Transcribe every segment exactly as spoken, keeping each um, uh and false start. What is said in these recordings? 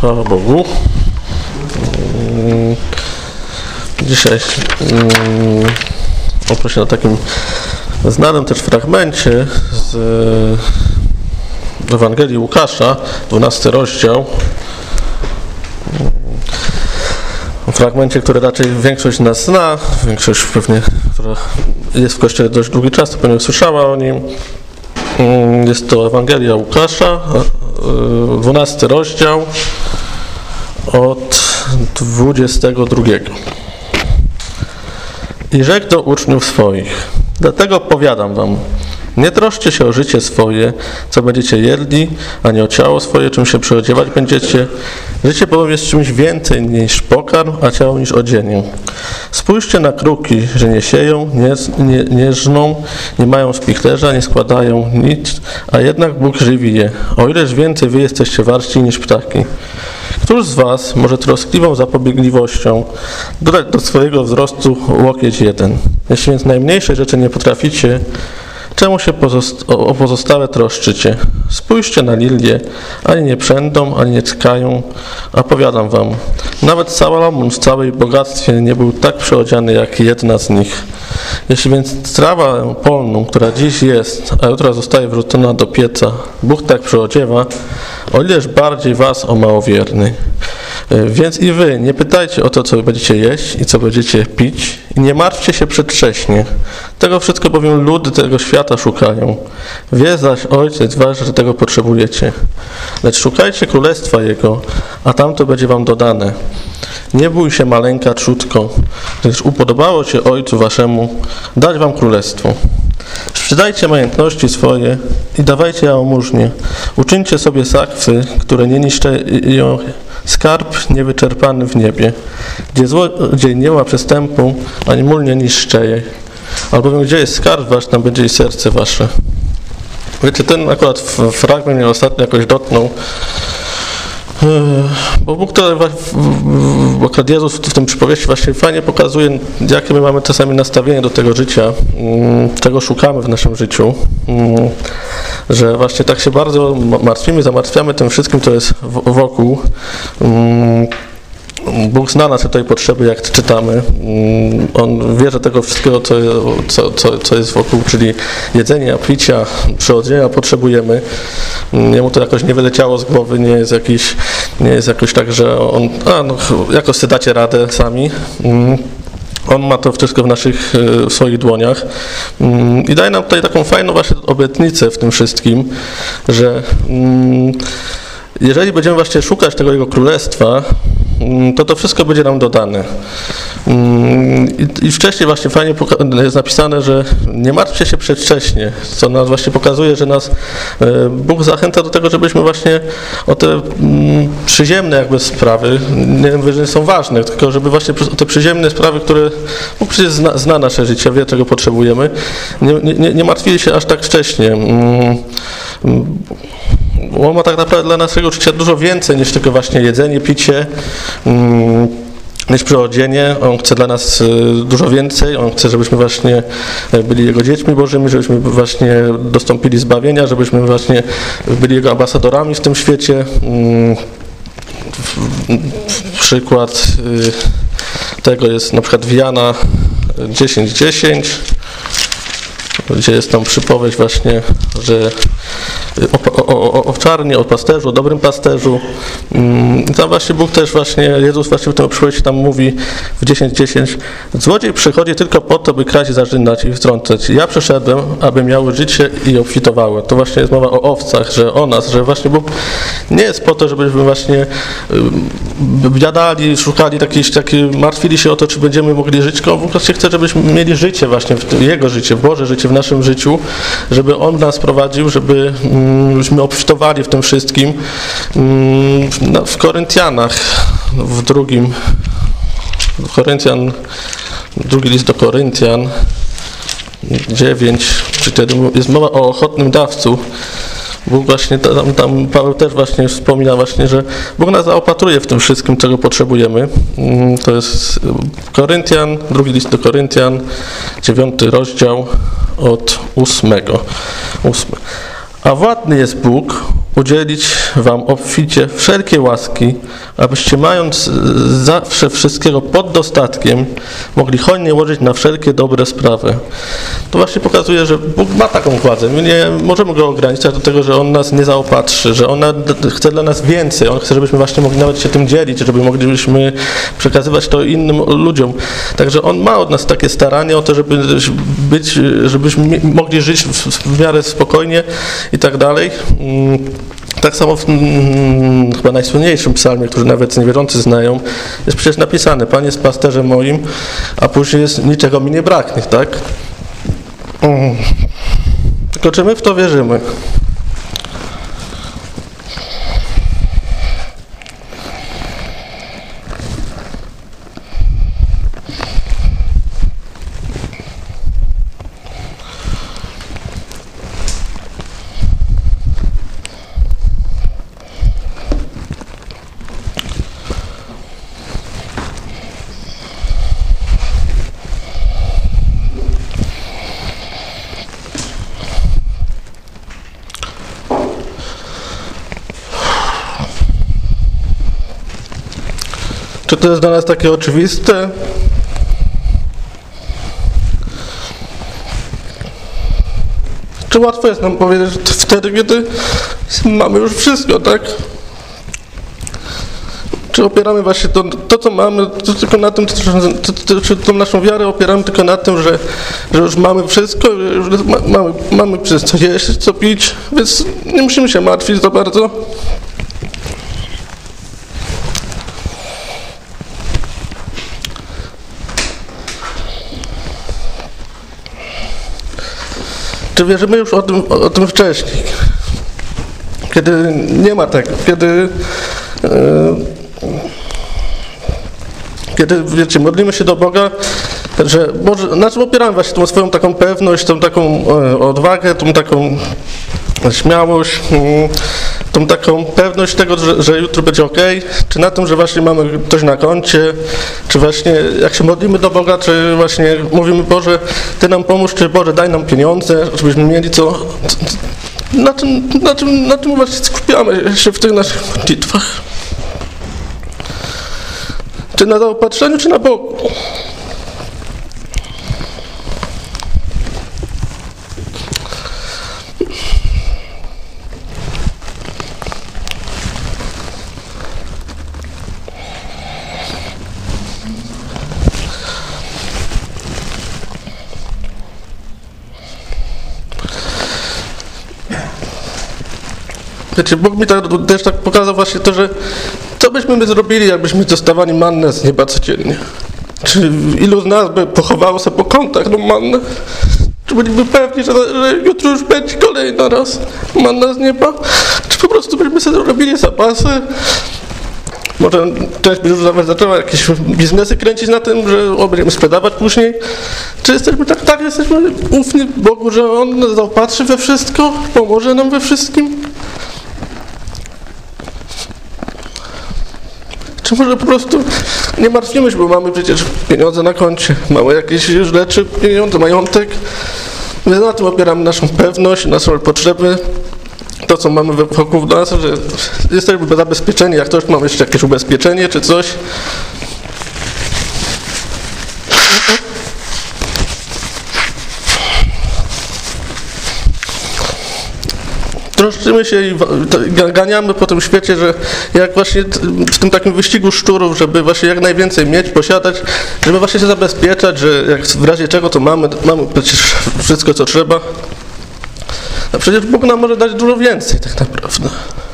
Chwała Bogu. Dzisiaj oproszę na takim znanym też fragmencie z Ewangelii Łukasza, dwunasty rozdział. Fragmencie, który raczej większość z nas zna, większość pewnie, która jest w Kościele dość długi czas, to pewnie słyszała o nim. Jest to Ewangelia Łukasza, dwunasty rozdział od dwudziestego drugiego. I rzekł do uczniów swoich: dlatego powiadam wam, nie troszcie się o życie swoje, co będziecie jedli, ani o ciało swoje, czym się przyodziewać będziecie. Życie bowiem jest czymś więcej niż pokarm, a ciało niż odzienie. Spójrzcie na kruki, że nie sieją, nie, nie, nie żną, nie mają spichlerza, nie składają nic, a jednak Bóg żywi je. O ileż więcej wy jesteście warci niż ptaki. Któż z was może troskliwą zapobiegliwością dodać do swojego wzrostu łokieć jeden? Jeśli więc najmniejszej rzeczy nie potraficie, czemu się pozosta- o pozostałe troszczycie? Spójrzcie na lilię, ani nie przędą, ani nie tkają, a powiadam wam, nawet Salomon w całej bogactwie nie był tak przyodziany jak jedna z nich. Jeśli więc trawę polną, która dziś jest, a jutro zostaje wrzucona do pieca, Bóg tak przyodziewa, o ileż bardziej was, o małowierny. Więc i wy nie pytajcie o to, co będziecie jeść i co będziecie pić, i nie martwcie się przedwcześnie. Tego wszystko bowiem ludy tego świata szukają. Wie zaś Ojciec wasz, że tego potrzebujecie. Lecz szukajcie Królestwa Jego, a tamto będzie wam dodane. Nie bój się, maleńka trzódko, gdyż upodobało się Ojcu waszemu dać wam królestwo. Sprzedajcie majątności swoje i dawajcie jałmużnie. Uczyńcie sobie sakwy, które nie niszczeją, skarb niewyczerpany w niebie, gdzie, zło, gdzie nie ma przestępu, ani mól nie niszczeje. Albowiem gdzie jest skarb wasz, tam będzie i serce wasze. Wiecie, ten akurat fragment mnie ostatnio jakoś dotknął, bo Bóg to, bo akurat Jezus w tym przypowieści właśnie fajnie pokazuje, jakie my mamy czasami nastawienie do tego życia, czego szukamy w naszym życiu, że właśnie tak się bardzo martwimy, zamartwiamy tym wszystkim, co jest wokół. Bóg zna nasze tutaj potrzeby, jak czytamy. On wie, że tego wszystkiego, co, co, co, co jest wokół, czyli jedzenia, picia, przyodzienia potrzebujemy. Jemu to jakoś nie wyleciało z głowy, nie jest jakiś, nie jest jakoś tak, że on, a no, jakoś sobie dacie radę sami. On ma to wszystko w naszych, w swoich dłoniach i daje nam tutaj taką fajną właśnie obietnicę w tym wszystkim, że jeżeli będziemy właśnie szukać tego Jego Królestwa, to to wszystko będzie nam dodane. I, i wcześniej właśnie fajnie jest napisane, że nie martwcie się przedwcześnie, co nas właśnie pokazuje, że nas Bóg zachęca do tego, żebyśmy właśnie o te przyziemne jakby sprawy, nie wiem, że są ważne, tylko żeby właśnie te przyziemne sprawy, które Bóg przecież zna, zna nasze życie, wie, czego potrzebujemy, nie, nie, nie martwili się aż tak wcześnie. On ma tak naprawdę dla naszego życia dużo więcej niż tylko właśnie jedzenie, picie, niż przyodzienie. On chce dla nas dużo więcej. On chce, żebyśmy właśnie byli Jego dziećmi Bożymi, żebyśmy właśnie dostąpili zbawienia, żebyśmy właśnie byli Jego ambasadorami w tym świecie. Przykład tego jest na przykład w Jana dziesięć dziesięć, gdzie jest tam przypowieść właśnie, że o, o, o owczarni, o pasterzu, o dobrym pasterzu. I tam właśnie Bóg też właśnie, Jezus właśnie w tym przypowieści tam mówi w dziesięć dziesięć: złodziej przychodzi tylko po to, by kraść, zarzynać i wtrącać. Ja przyszedłem, aby miały życie i obfitowały. To właśnie jest mowa o owcach, że o nas, że właśnie Bóg nie jest po to, żebyśmy właśnie biadali, szukali takich, taki, martwili się o to, czy będziemy mogli żyć, tylko Bóg właśnie chce, żebyśmy mieli życie właśnie, w Jego życie, Boże życie w naszym życiu, żeby On nas prowadził, żeby byśmy obfitowali w tym wszystkim. W Koryntianach, w drugim, w Koryntian, drugi list do Koryntian, dziewięć, czyli jest mowa o ochotnym dawcu. Bóg właśnie, tam, tam Paweł też właśnie wspomina właśnie, że Bóg nas zaopatruje w tym wszystkim, czego potrzebujemy. To jest Koryntian, drugi list do Koryntian, dziewiąty rozdział od ósmego. Ósmy. A władny jest Bóg, udzielić wam obficie wszelkie łaski, abyście mając zawsze wszystkiego pod dostatkiem, mogli hojnie łożyć na wszelkie dobre sprawy. To właśnie pokazuje, że Bóg ma taką władzę. My nie możemy Go ograniczać do tego, że On nas nie zaopatrzy, że On chce dla nas więcej. On chce, żebyśmy właśnie mogli nawet się tym dzielić, żeby moglibyśmy przekazywać to innym ludziom. Także On ma od nas takie staranie o to, żeby być, żebyśmy mogli żyć w, w miarę spokojnie i tak dalej. Tak samo w hmm, chyba najsłynniejszym psalmie, który nawet niewierzący znają, jest przecież napisane: Pan jest pasterzem moim, a później jest: niczego mi nie braknie, tak? Hmm. Tylko czy my w to wierzymy? Czy to jest dla nas takie oczywiste? Czy łatwo jest nam powiedzieć wtedy, kiedy mamy już wszystko, tak? Czy opieramy właśnie to, to co mamy, to tylko na tym, czy tą naszą wiarę opieramy tylko na tym, że, że już mamy wszystko, że mamy, mamy przez co jeść, co pić, więc nie musimy się martwić za bardzo. Czy wierzymy już o tym, o tym wcześniej, kiedy nie ma tego, kiedy, yy, kiedy wiecie, modlimy się do Boga, że Boże, na czym opieramy właśnie tą swoją taką pewność, tą taką yy, odwagę, tą taką śmiałość, yy, tą taką pewność tego, że, że jutro będzie ok, czy na tym, że właśnie mamy coś na koncie, czy właśnie jak się modlimy do Boga, czy właśnie mówimy: Boże, Ty nam pomóż, czy Boże, daj nam pieniądze, żebyśmy mieli co, na czym, na czym, na czym właśnie skupiamy się w tych naszych modlitwach? Czy na zaopatrzeniu, czy na Bogu? Wiecie, Bóg mi tak, też tak pokazał właśnie to, że co byśmy my zrobili, jakbyśmy dostawali mannę z nieba codziennie? Czy ilu z nas by pochowało sobie po kątach tą mannę? Czy byliby pewni, że, że jutro już będzie kolejna raz manna z nieba? Czy po prostu byśmy sobie robili zapasy? Może część by już nawet zaczęła jakieś biznesy kręcić na tym, że o, będziemy sprzedawać później. Czy jesteśmy tak, tak, jesteśmy ufni Bogu, że On nas zaopatrzy we wszystko, pomoże nam we wszystkim? Czy może po prostu nie martwimy się, bo mamy przecież pieniądze na koncie, mamy jakieś rzeczy, pieniądze, majątek. My na tym opieramy naszą pewność, nasze potrzeby, to co mamy wokół nas, że jesteśmy zabezpieczeni, jak ktoś mamy jeszcze jakieś ubezpieczenie czy coś. Troszczymy się i ganiamy po tym świecie, że jak właśnie w tym takim wyścigu szczurów, żeby właśnie jak najwięcej mieć, posiadać, żeby właśnie się zabezpieczać, że jak w razie czego to mamy, mamy przecież wszystko co trzeba. A przecież Bóg nam może dać dużo więcej tak naprawdę.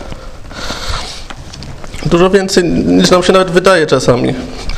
Dużo więcej niż nam się nawet wydaje czasami.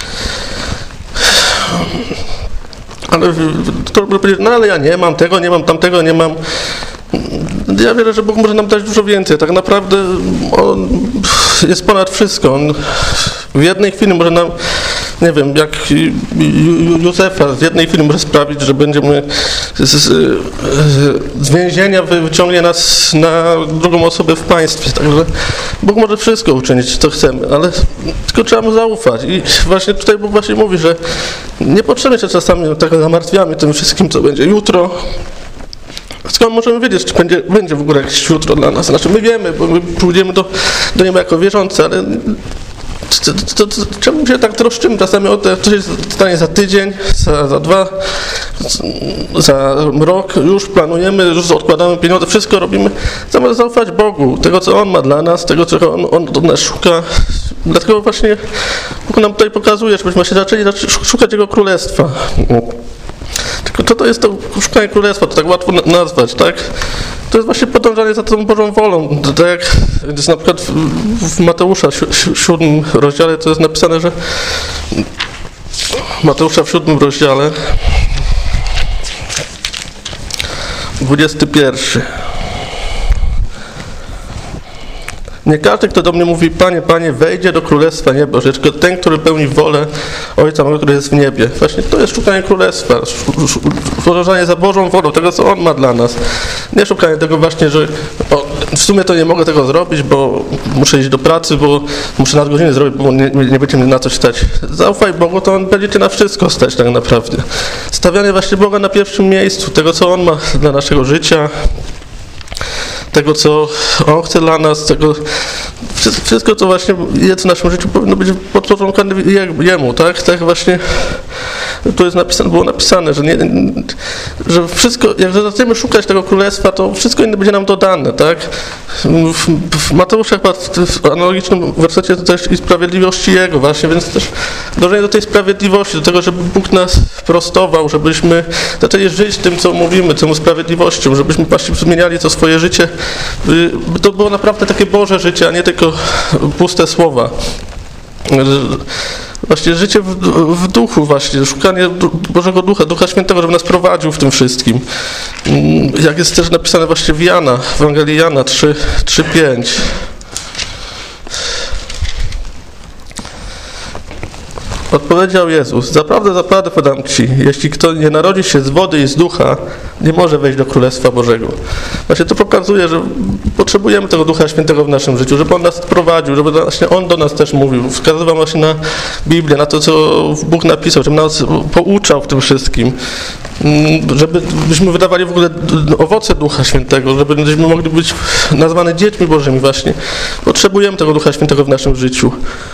Ale to by powiedzieć: no ale ja nie mam tego, nie mam tamtego, nie mam. Ja wierzę, że Bóg może nam dać dużo więcej. Tak naprawdę On jest ponad wszystko. On w jednej chwili może nam, nie wiem, jak Józefa w jednej chwili może sprawić, że będziemy z, z więzienia wyciągnie nas na drugą osobę w państwie. Także Bóg może wszystko uczynić, co chcemy, ale tylko trzeba Mu zaufać. I właśnie tutaj Bóg właśnie mówi, że nie potrzebnie się czasami tak zamartwiamy tym wszystkim, co będzie jutro. skąd możemy wiedzieć, czy będzie, będzie w ogóle jakieś jutro dla nas? Znaczy my wiemy, bo my pójdziemy do, do nieba jako wierzący, ale to, to, to, czemu się tak troszczymy czasami o to, co się stanie za tydzień, za, za dwa, za rok, już planujemy, już odkładamy pieniądze, wszystko robimy, zamiast zaufać Bogu, tego, co On ma dla nas, tego, czego On, on od nas szuka. Dlatego właśnie Bóg nam tutaj pokazuje, żebyśmy się zaczęli szukać Jego Królestwa. Tylko to, to jest to szukanie Królestwa, to tak łatwo nazwać, tak? To jest właśnie podążanie za tą Bożą wolą. Tak jak jest na przykład w, w Mateusza w siódmym rozdziale, to jest napisane, że Mateusza w siódmym rozdziale dwudziesty pierwszy. Nie każdy, kto do mnie mówi, Panie, Panie, wejdzie do Królestwa Nieba, że tylko ten, który pełni wolę Ojca mojego, który jest w niebie. Właśnie to jest szukanie Królestwa, podążanie za Bożą wolą, tego, co On ma dla nas. Nie szukanie tego właśnie, że o, w sumie to nie mogę tego zrobić, bo muszę iść do pracy, bo muszę nadgodziny zrobić, bo nie, nie będzie mnie na coś stać. Zaufaj Bogu, to On będzie cię na wszystko stać tak naprawdę. Stawianie właśnie Boga na pierwszym miejscu, tego, co On ma dla naszego życia, tego, co On chce dla nas, tego, wszystko, co właśnie jest w naszym życiu, powinno być podporządkowane Jemu, tak? Tak właśnie tu jest napisane, było napisane, że, nie, że wszystko, jak zaczniemy szukać tego Królestwa, to wszystko inne będzie nam dodane, tak? W, w Mateusza chyba w analogicznym wersecie to też i sprawiedliwości Jego właśnie, więc też dążenie do tej sprawiedliwości, do tego, żeby Bóg nas prostował, żebyśmy zaczęli żyć tym, co mówimy, tą sprawiedliwością, żebyśmy właśnie zmieniali to swoje życie, by to było naprawdę takie Boże życie, a nie tylko puste słowa. Właśnie życie w, w duchu właśnie, szukanie Bożego Ducha, Ducha Świętego, żeby nas prowadził w tym wszystkim. Jak jest też napisane właśnie w Jana, w Ewangelii Jana trzy, pięć. Odpowiedział Jezus, zaprawdę, zaprawdę podam Ci, jeśli kto nie narodzi się z wody i z ducha, nie może wejść do Królestwa Bożego. Właśnie to pokazuje, że potrzebujemy tego Ducha Świętego w naszym życiu, żeby On nas prowadził, żeby właśnie On do nas też mówił, wskazywał właśnie na Biblię, na to, co Bóg napisał, żeby nas pouczał w tym wszystkim, żebyśmy wydawali w ogóle owoce Ducha Świętego, żebyśmy mogli być nazwani dziećmi Bożymi właśnie. Potrzebujemy tego Ducha Świętego w naszym życiu.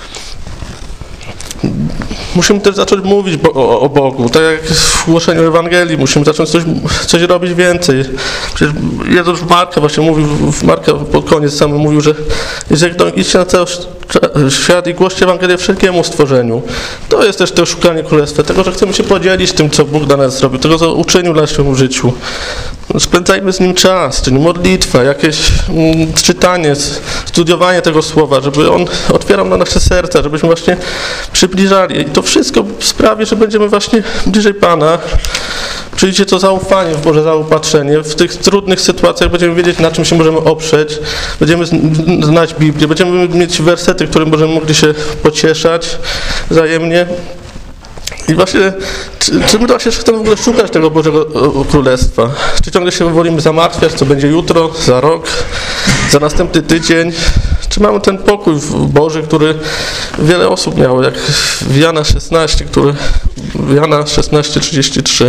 Musimy też zacząć mówić bo, o, o Bogu, tak jak w głoszeniu Ewangelii, musimy zacząć coś, coś robić więcej. Przecież Jezus w Marka właśnie mówił, w Marka pod koniec sam mówił, że jeżeli idźcie na cały świat i głoście Ewangelię wszelkiemu stworzeniu. To jest też to szukanie Królestwa, tego, że chcemy się podzielić tym, co Bóg dla nas zrobił, tego, co uczynił w naszym życiu. Spędzajmy z Nim czas, czyli modlitwa, jakieś mm, czytanie, studiowanie tego Słowa, żeby On otwierał na nasze serca, żebyśmy właśnie przybliżali. I to wszystko sprawi, że będziemy właśnie bliżej Pana. Przyjdzie to zaufanie w Boże zaopatrzenie. W tych trudnych sytuacjach będziemy wiedzieć, na czym się możemy oprzeć. Będziemy znać Biblię, będziemy mieć wersety, którym będziemy mogli się pocieszać wzajemnie. I właśnie, czy, czy my właśnie chcemy w ogóle szukać tego Bożego Królestwa? Czy ciągle się wolimy zamartwiać, co będzie jutro, za rok, za następny tydzień? Czy mamy ten pokój Boży, który wiele osób miało, jak w Jana szesnaście, który, w Jana szesnaście, trzydzieści trzy.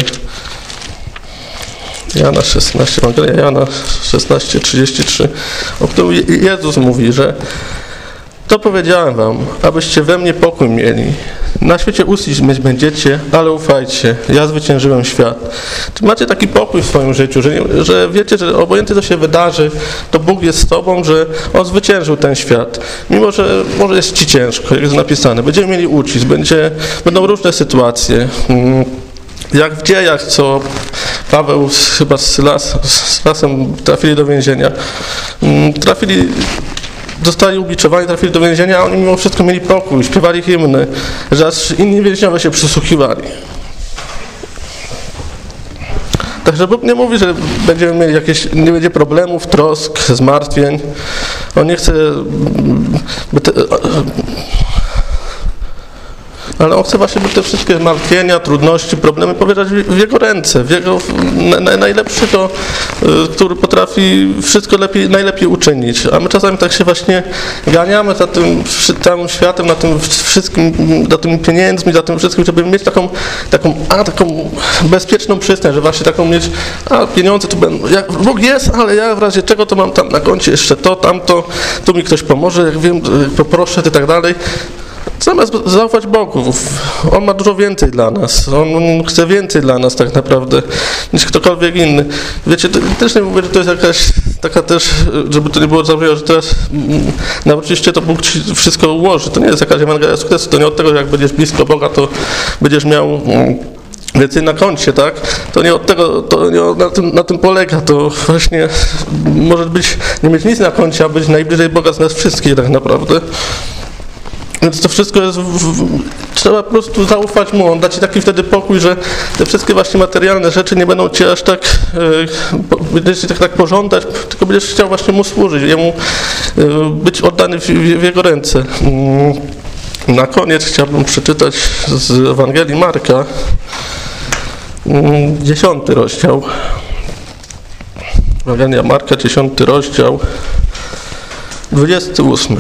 Jana szesnaście, Ewangelia Jana szesnaście, trzydzieści trzy, o którym Jezus mówi, że to powiedziałem wam, abyście we mnie pokój mieli. Na świecie uścisk mieć będziecie, ale ufajcie, ja zwyciężyłem świat. Czy macie taki pokój w swoim życiu, że, nie, że wiecie, że obojętnie co się wydarzy, to Bóg jest z tobą, że On zwyciężył ten świat. Mimo, że może jest ci ciężko, jak jest napisane. Będziemy mieli ucisk, będzie, będą różne sytuacje. Jak w dziejach, co Paweł chyba z Sylas, z Sylasem trafili do więzienia. Trafili... Zostali ubiczowani, trafili do więzienia, a oni mimo wszystko mieli pokój, śpiewali hymny, że aż inni więźniowie się przysłuchiwali. Także Bóg nie mówi, że będziemy mieli jakieś, nie będzie problemów, trosk, zmartwień. On nie chce... By te, ale On chce właśnie, by te wszystkie martwienia, trudności, problemy powierzać w Jego ręce, w Jego na, na, najlepszego, który potrafi wszystko lepiej, najlepiej uczynić. A my czasami tak się właśnie ganiamy za tym całym światem, na tym wszystkim, za tymi pieniędzmi, za tym wszystkim, żeby mieć taką, taką, a, taką bezpieczną przystań, że właśnie taką mieć, a pieniądze tu będą, jak Bóg jest, ale ja w razie czego to mam tam na koncie jeszcze to, tamto, tu mi ktoś pomoże, jak wiem, poproszę i tak dalej. Zamiast zaufać Bogu, On ma dużo więcej dla nas, On chce więcej dla nas tak naprawdę niż ktokolwiek inny. Wiecie, też nie mówię, że to jest jakaś taka też, żeby to nie było zabrzmiało, że teraz nawróciście, to Bóg ci wszystko ułoży. To nie jest jakaś Ewangelia sukcesu, to nie od tego, że jak będziesz blisko Boga, to będziesz miał więcej na koncie, tak? To nie od tego, to nie na tym, na tym polega, to właśnie może być, nie mieć nic na koncie, a być najbliżej Boga z nas wszystkich tak naprawdę. Więc to wszystko jest, w, w, trzeba po prostu zaufać Mu, On da Ci taki wtedy pokój, że te wszystkie właśnie materialne rzeczy nie będą Cię aż tak, e, będziesz tak, tak pożądać, tylko będziesz chciał właśnie Mu służyć, Jemu e, być oddany w, w, w Jego ręce. Na koniec chciałbym przeczytać z Ewangelii Marka, dziesiąty rozdział. Ewangelia Marka, dziesiąty rozdział, dwudziesty ósmy.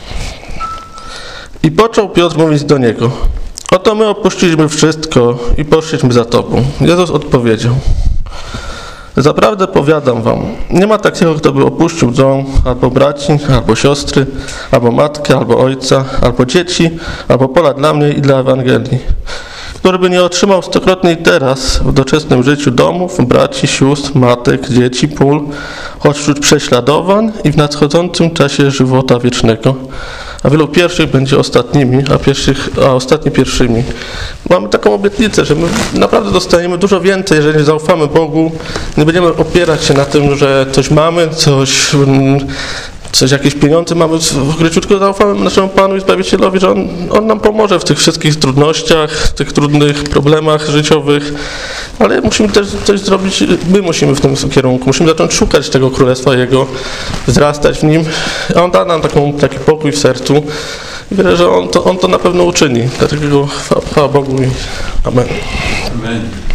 I począł Piotr mówić do Niego: oto my opuściliśmy wszystko i poszliśmy za Tobą. Jezus odpowiedział: zaprawdę powiadam wam, nie ma takiego, kto by opuścił dom, albo braci, albo siostry, albo matkę, albo ojca, albo dzieci, albo pola dla mnie i dla Ewangelii, który by nie otrzymał stokrotnie i teraz w doczesnym życiu domów, braci, sióstr, matek, dzieci, pól, choć wśród prześladowań i w nadchodzącym czasie żywota wiecznego. A wielu pierwszych będzie ostatnimi, a, pierwszych, a ostatni pierwszymi. Mamy taką obietnicę, że my naprawdę dostaniemy dużo więcej, jeżeli zaufamy Bogu. Nie będziemy opierać się na tym, że coś mamy, coś, coś jakieś pieniądze mamy w życiu, tylko zaufamy naszemu Panu i Zbawicielowi, że On, On nam pomoże w tych wszystkich trudnościach, w tych trudnych problemach życiowych, ale musimy też coś zrobić, my musimy w tym kierunku, musimy zacząć szukać tego Królestwa Jego, wzrastać w Nim, a On da nam taką, taki pokój w sercu i wierzę, że On to, on to na pewno uczyni. Dlatego chwała Bogu i amen. Amen.